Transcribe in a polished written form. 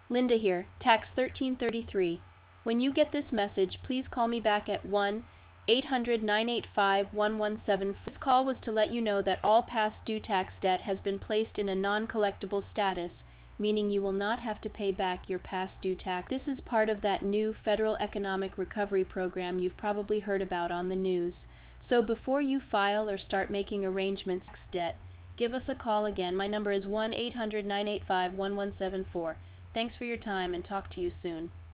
Linda here, Tax 1333. When you get this message, please call me back at 1-800-985-1174. This call was to let you know that all past due tax debt has been placed in a non-collectible status, meaning you will not have to pay back your past due tax. This is part of that new Federal Economic Recovery Program you've probably heard about on the news. So before you file or start making arrangements for tax debt, give us a call again. My number is 1-800-985-1174. Thanks for your time and talk to you soon.